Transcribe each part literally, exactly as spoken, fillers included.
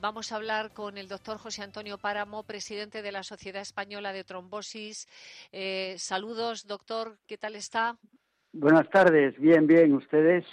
Vamos a hablar con el doctor José Antonio Páramo, presidente de la Sociedad Española de Trombosis. Eh, saludos, doctor, ¿qué tal está? Buenas tardes, bien, bien, ¿ustedes?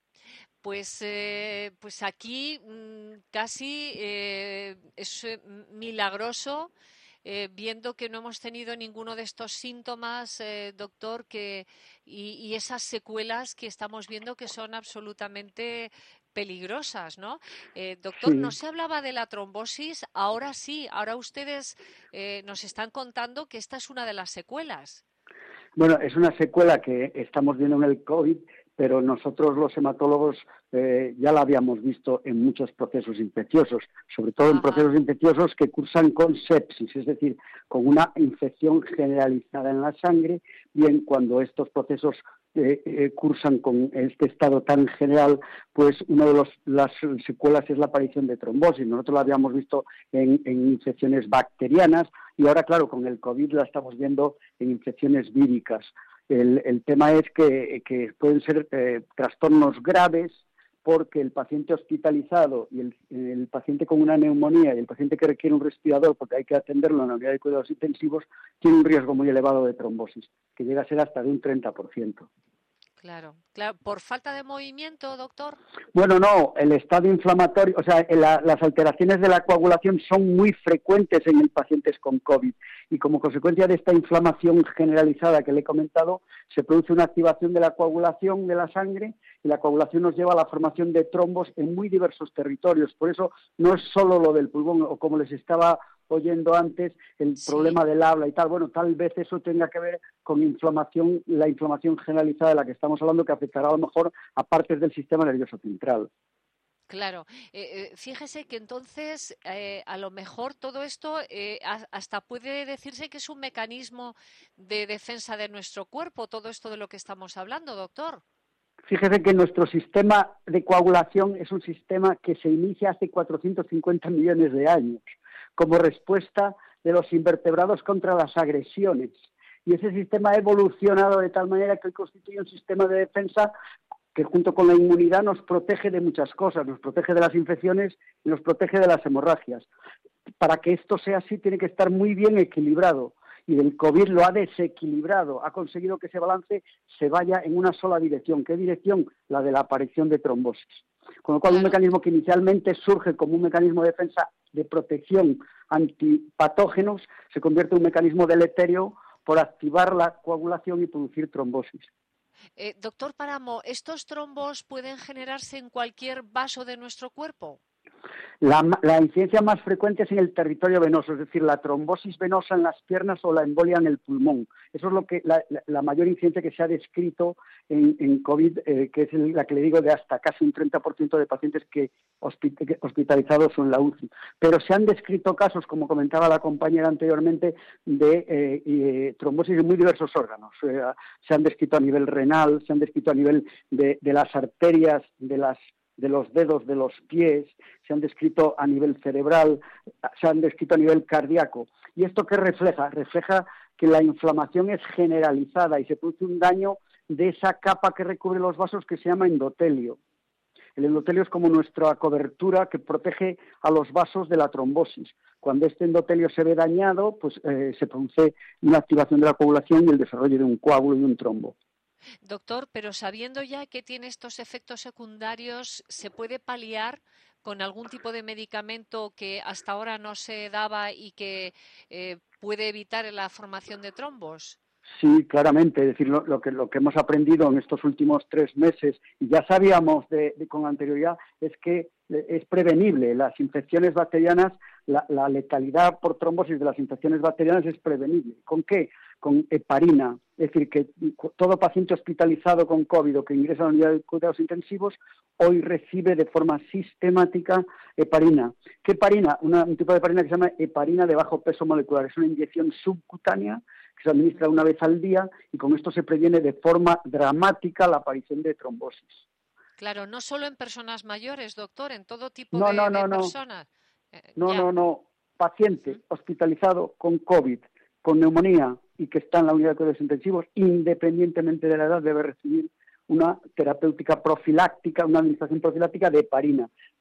Pues, eh, pues aquí mmm, casi eh, es eh, milagroso, eh, viendo que no hemos tenido ninguno de estos síntomas, eh, doctor, que, y, y esas secuelas que estamos viendo que son absolutamente peligrosas, ¿no? Eh, doctor, no Sí, se hablaba de la trombosis, ahora sí, ahora ustedes eh, nos están contando que esta es una de las secuelas. bueno, es una secuela que estamos viendo en el COVID, pero nosotros los hematólogos eh, ya la habíamos visto en muchos procesos infecciosos, sobre todo en Ajá. procesos infecciosos que cursan con sepsis, es decir, con una infección generalizada en la sangre, bien cuando estos procesos eh, eh, cursan con este estado tan general, pues una de los, las secuelas es la aparición de trombosis. Nosotros la habíamos visto en, en infecciones bacterianas y ahora, claro, con el COVID la estamos viendo en infecciones víricas. El, el tema es que, que pueden ser eh, trastornos graves porque el paciente hospitalizado y el, el paciente con una neumonía y el paciente que requiere un respirador porque hay que atenderlo en la unidad de cuidados intensivos tiene un riesgo muy elevado de trombosis, que llega a ser hasta de un treinta por ciento. Claro, claro. ¿Por falta de movimiento, doctor? Bueno, no, el estado inflamatorio, o sea, la, las alteraciones de la coagulación son muy frecuentes en el pacientes con COVID y como consecuencia de esta inflamación generalizada que le he comentado, se produce una activación de la coagulación de la sangre y la coagulación nos lleva a la formación de trombos en muy diversos territorios. Por eso no es solo lo del pulmón, o como les estaba oyendo antes, el Sí. problema del habla y tal. Bueno, tal vez eso tenga que ver con inflamación, la inflamación generalizada de la que estamos hablando, que afectará a lo mejor a partes del sistema nervioso central. Claro, eh, eh, fíjese que entonces eh, a lo mejor todo esto eh, a- hasta puede decirse que es un mecanismo de defensa de nuestro cuerpo, todo esto de lo que estamos hablando, doctor. Fíjese que nuestro sistema de coagulación es un sistema que se inicia hace cuatrocientos cincuenta millones de años como respuesta de los invertebrados contra las agresiones. Y ese sistema ha evolucionado de tal manera que hoy constituye un sistema de defensa que junto con la inmunidad nos protege de muchas cosas, nos protege de las infecciones y nos protege de las hemorragias. Para que esto sea así tiene que estar muy bien equilibrado y el COVID lo ha desequilibrado, ha conseguido que ese balance se vaya en una sola dirección. ¿Qué dirección? La de la aparición de trombosis. Con lo cual un Claro, mecanismo que inicialmente surge como un mecanismo de defensa de protección antipatógenos se convierte en un mecanismo deleterio por activar la coagulación y producir trombosis. Eh, doctor Páramo, ¿estos trombos pueden generarse en cualquier vaso de nuestro cuerpo? La, la incidencia más frecuente es en el territorio venoso, es decir, la trombosis venosa en las piernas o la embolia en el pulmón. Eso es lo que la, la, la mayor incidencia que se ha descrito en, en COVID, eh, que es la que le digo de hasta casi un treinta por ciento de pacientes que, hospit que hospitalizados o en la U C I. Pero se han descrito casos, como comentaba la compañera anteriormente, de eh, eh, trombosis en muy diversos órganos. Eh, se han descrito a nivel renal, se han descrito a nivel de, de las arterias, de las de los dedos de los pies, se han descrito a nivel cerebral, se han descrito a nivel cardíaco. ¿Y esto qué refleja? Refleja que la inflamación es generalizada y se produce un daño de esa capa que recubre los vasos que se llama endotelio. El endotelio es como nuestra cobertura que protege a los vasos de la trombosis. Cuando este endotelio se ve dañado, pues eh, se produce una activación de la coagulación y el desarrollo de un coágulo y un trombo. Doctor, pero sabiendo ya que tiene estos efectos secundarios, ¿se puede paliar con algún tipo de medicamento que hasta ahora no se daba y que eh, puede evitar la formación de trombos? Sí, claramente. Es decir, lo, lo, que, lo que hemos aprendido en estos últimos tres meses, y ya sabíamos de, de, con anterioridad, es que es prevenible. Las infecciones bacterianas, la, la letalidad por trombosis de las infecciones bacterianas es prevenible. ¿Con qué? Con heparina. Es decir, que todo paciente hospitalizado con COVID o que ingresa a la unidad de cuidados intensivos hoy recibe de forma sistemática heparina. ¿Qué heparina? Una, un tipo de heparina que se llama heparina de bajo peso molecular. Es una inyección subcutánea que se administra una vez al día y con esto se previene de forma dramática la aparición de trombosis. Claro, no solo en personas mayores, doctor, en todo tipo No, no, de, de no, no, personas. Eh, no, ya. no, no. Ujú. Paciente hospitalizado con COVID, con neumonía y que está en la unidad de cuidados intensivos, independientemente de la edad, debe recibir una terapéutica profiláctica, una administración profiláctica de heparina,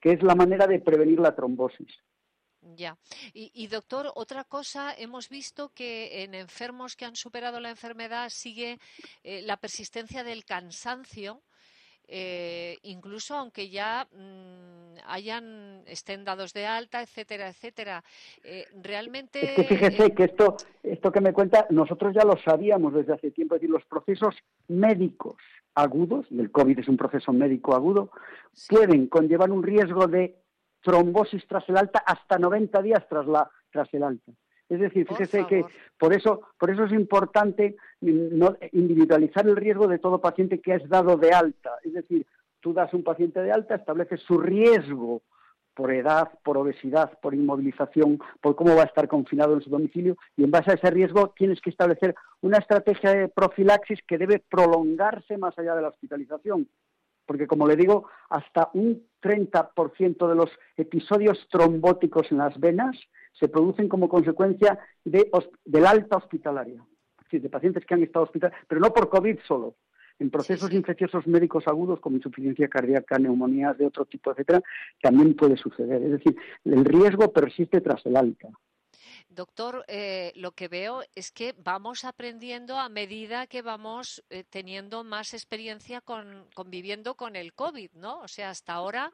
que es la manera de prevenir la trombosis. Ya. Y, y doctor, otra cosa, hemos visto que en enfermos que han superado la enfermedad sigue eh, la persistencia del cansancio, eh, incluso aunque ya mmm, hayan estén dados de alta, etcétera, etcétera. Eh, realmente. Es que fíjese eh... que esto, esto que me cuenta, nosotros ya lo sabíamos desde hace tiempo, es decir, los procesos médicos agudos, y el COVID es un proceso médico agudo, sí. pueden conllevar un riesgo de trombosis tras el alta hasta noventa días tras la tras el alta. Es decir, fíjese que por eso por eso es importante no individualizar el riesgo de todo paciente que es dado de alta. Es decir, tú das un paciente de alta, estableces su riesgo por edad, por obesidad, por inmovilización, por cómo va a estar confinado en su domicilio, y en base a ese riesgo tienes que establecer una estrategia de profilaxis que debe prolongarse más allá de la hospitalización. Porque, como le digo, hasta un treinta por ciento de los episodios trombóticos en las venas se producen como consecuencia de, del alta hospitalaria. Es decir, de pacientes que han estado hospitalizados, pero no por COVID solo. En procesos sí, sí. infecciosos médicos agudos, como insuficiencia cardíaca, neumonías de otro tipo, etcétera, también puede suceder. Es decir, el riesgo persiste tras el alta. Doctor, eh, lo que veo es que vamos aprendiendo a medida que vamos eh, teniendo más experiencia con, conviviendo con el COVID, ¿no? O sea, hasta ahora,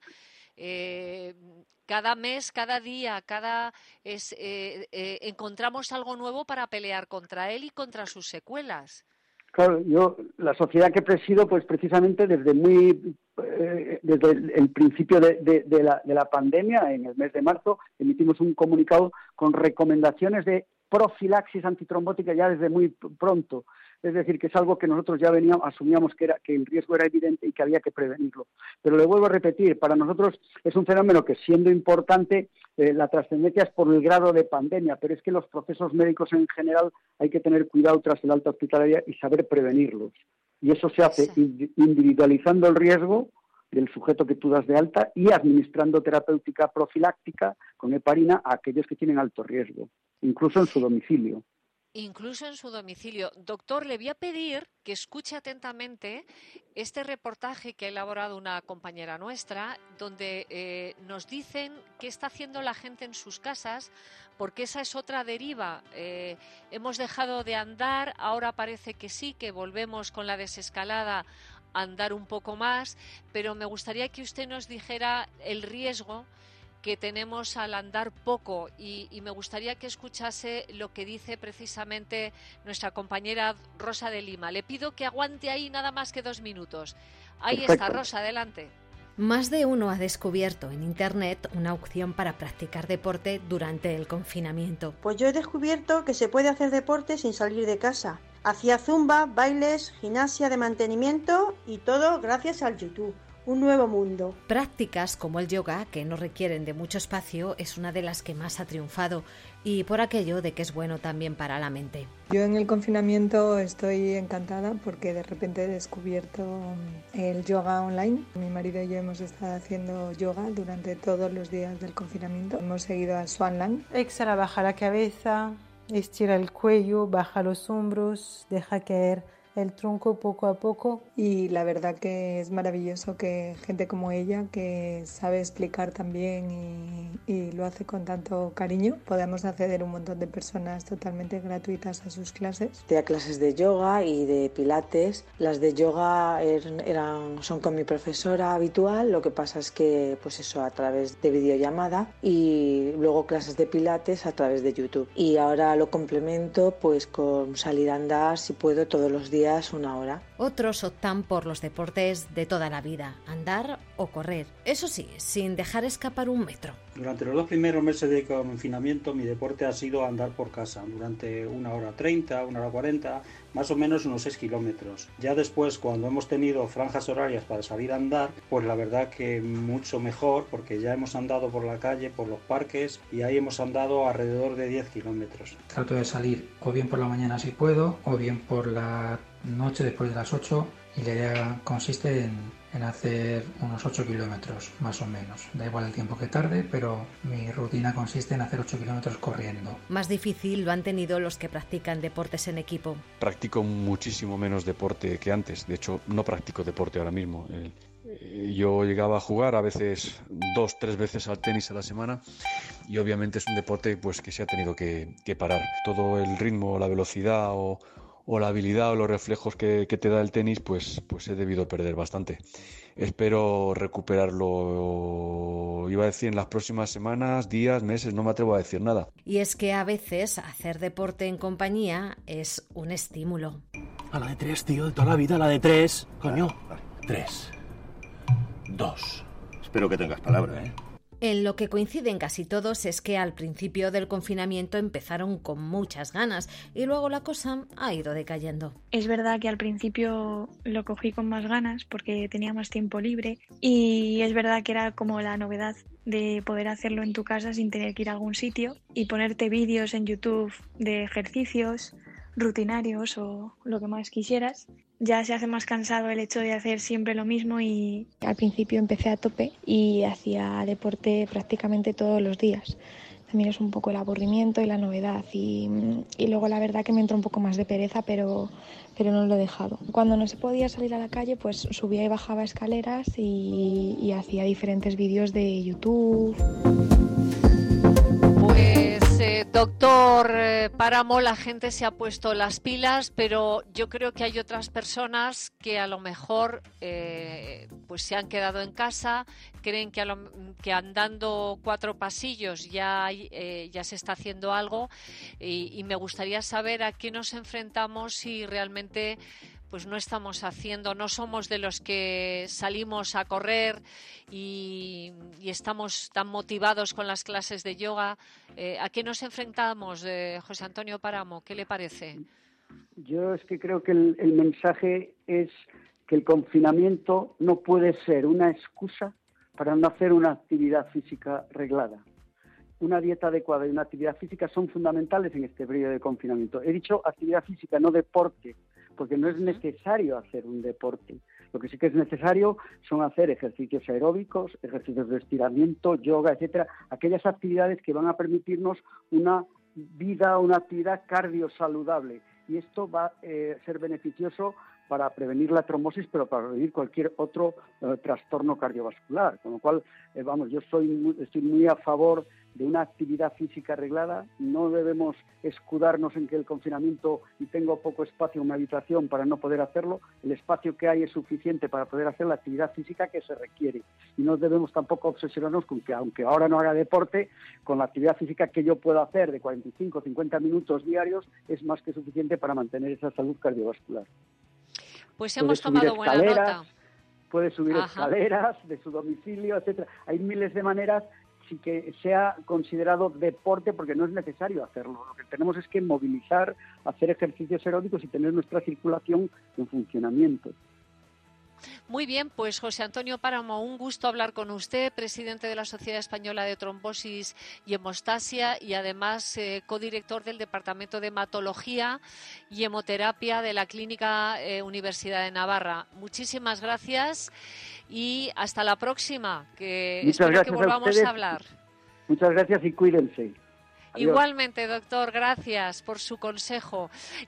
eh, cada mes, cada día, cada es, eh, eh, encontramos algo nuevo para pelear contra él y contra sus secuelas. Claro, yo, la sociedad que presido, pues precisamente desde muy eh, desde el, el principio de, de, de, la, de la pandemia, en el mes de marzo, emitimos un comunicado con recomendaciones de profilaxis antitrombótica ya desde muy pronto. Es decir, que es algo que nosotros ya veníamos, asumíamos que era que el riesgo era evidente y que había que prevenirlo. Pero le vuelvo a repetir, para nosotros es un fenómeno que, siendo importante, eh, la trascendencia es por el grado de pandemia, pero es que los procesos médicos en general hay que tener cuidado tras el alta hospitalaria y saber prevenirlos. Y eso se hace sí. individualizando el riesgo del sujeto que tú das de alta y administrando terapéutica profiláctica con heparina a aquellos que tienen alto riesgo, incluso en su domicilio. Incluso en su domicilio. Doctor, le voy a pedir que escuche atentamente este reportaje que ha elaborado una compañera nuestra, donde eh, nos dicen qué está haciendo la gente en sus casas, porque esa es otra deriva. Eh, hemos dejado de andar, ahora parece que sí, que volvemos con la desescalada a andar un poco más, pero me gustaría que usted nos dijera el riesgo que tenemos al andar poco y, y me gustaría que escuchase lo que dice precisamente nuestra compañera Rosa de Lima. Le pido que aguante ahí nada más que dos minutos. Ahí Perfecto. Está, Rosa, adelante. Más de uno ha descubierto en Internet una opción para practicar deporte durante el confinamiento. Pues yo he descubierto que se puede hacer deporte sin salir de casa. Hacía zumba, bailes, gimnasia de mantenimiento y todo gracias al YouTube. Un nuevo mundo. Prácticas como el yoga, que no requieren de mucho espacio, es una de las que más ha triunfado, y por aquello de que es bueno también para la mente. Yo en el confinamiento estoy encantada porque de repente he descubierto el yoga online. Mi marido y yo hemos estado haciendo yoga durante todos los días del confinamiento. Hemos seguido a Swanland. Exhala, baja la cabeza, estira el cuello, baja los hombros, deja caer el tronco poco a poco. Y la verdad que es maravilloso que gente como ella, que sabe explicar también y, y lo hace con tanto cariño, podamos acceder un montón de personas totalmente gratuitas a sus clases. Tenía clases de yoga y de pilates. Las de yoga eran, son con mi profesora habitual, lo que pasa es que pues eso, a través de videollamada, y luego clases de pilates a través de YouTube. Y ahora lo complemento pues con salir a andar, si puedo, todos los días una hora. Otros optan por los deportes de toda la vida, andar o correr. Eso sí, sin dejar escapar un metro. Durante los dos primeros meses de confinamiento mi deporte ha sido andar por casa, durante una hora treinta, una hora cuarenta, más o menos unos seis kilómetros. Ya después, cuando hemos tenido franjas horarias para salir a andar, pues la verdad que mucho mejor, porque ya hemos andado por la calle, por los parques, y ahí hemos andado alrededor de diez kilómetros. Trato de salir o bien por la mañana si puedo, o bien por la noche después de las ocho, y la idea consiste en, en hacer unos ocho kilómetros más o menos. Da igual el tiempo que tarde, pero mi rutina consiste en hacer ocho kilómetros corriendo. Más difícil lo han tenido los que practican deportes en equipo. Practico muchísimo menos deporte que antes. De hecho, no practico deporte ahora mismo. El, Yo llegaba a jugar a veces dos, tres veces al tenis a la semana y obviamente es un deporte pues que se ha tenido que, que parar. Todo el ritmo, la velocidad o, o la habilidad o los reflejos que, que te da el tenis pues, pues he debido perder bastante. Espero recuperarlo, iba a decir, en las próximas semanas, días, meses, no me atrevo a decir nada. Y es que a veces hacer deporte en compañía es un estímulo. A la de tres, tío, de toda la vida, a la de tres. Coño, vale, vale. Tres. Dos. Espero que tengas palabra, ¿eh? En lo que coinciden casi todos es que al principio del confinamiento empezaron con muchas ganas y luego la cosa ha ido decayendo. Es verdad que al principio lo cogí con más ganas porque tenía más tiempo libre y es verdad que era como la novedad de poder hacerlo en tu casa sin tener que ir a algún sitio y ponerte vídeos en YouTube de ejercicios rutinarios o lo que más quisieras. Ya se hace más cansado el hecho de hacer siempre lo mismo y al principio empecé a tope y hacía deporte prácticamente todos los días. También es un poco el aburrimiento y la novedad y, y luego la verdad que me entró un poco más de pereza, pero, pero no lo he dejado. Cuando no se podía salir a la calle, pues subía y bajaba escaleras y, y hacía diferentes vídeos de YouTube. Pues, eh, doctor eh, Páramo, la gente se ha puesto las pilas, pero yo creo que hay otras personas que a lo mejor eh, pues se han quedado en casa, creen que, a lo, que andando cuatro pasillos ya, hay, eh, ya se está haciendo algo y, y me gustaría saber a qué nos enfrentamos si realmente pues no estamos haciendo, no somos de los que salimos a correr y, y estamos tan motivados con las clases de yoga. Eh, ¿A qué nos enfrentamos, eh, José Antonio Páramo? ¿Qué le parece? Yo es que creo que el, el mensaje es que el confinamiento no puede ser una excusa para no hacer una actividad física reglada. Una dieta adecuada y una actividad física son fundamentales en este periodo de confinamiento. He dicho actividad física, no deporte, porque no es necesario hacer un deporte. Lo que sí que es necesario son hacer ejercicios aeróbicos, ejercicios de estiramiento, yoga, etcétera, aquellas actividades que van a permitirnos una vida, una actividad cardio-saludable. Y esto va a eh, ser beneficioso para prevenir la trombosis, pero para prevenir cualquier otro eh, trastorno cardiovascular. Con lo cual, eh, vamos, yo soy muy, estoy muy a favor de una actividad física arreglada. No debemos escudarnos en que el confinamiento y tengo poco espacio en mi habitación para no poder hacerlo. El espacio que hay es suficiente para poder hacer la actividad física que se requiere. Y no debemos tampoco obsesionarnos con que, aunque ahora no haga deporte, con la actividad física que yo puedo hacer de cuarenta y cinco a cincuenta minutos diarios es más que suficiente para mantener esa salud cardiovascular. Pues hemos tomado buena nota. Puede subir Ajá. escaleras de su domicilio, etcétera. Hay miles de maneras sin que sea considerado deporte, porque no es necesario hacerlo. Lo que tenemos es que movilizar, hacer ejercicios aeróbicos y tener nuestra circulación en funcionamiento. Muy bien, pues José Antonio Páramo, un gusto hablar con usted, presidente de la Sociedad Española de Trombosis y Hemostasia y además eh, codirector del Departamento de Hematología y Hemoterapia de la Clínica eh, Universidad de Navarra. Muchísimas gracias y hasta la próxima, que Muchas espero gracias que volvamos a, a hablar. Muchas gracias y cuídense. Adiós. Igualmente, doctor, gracias por su consejo.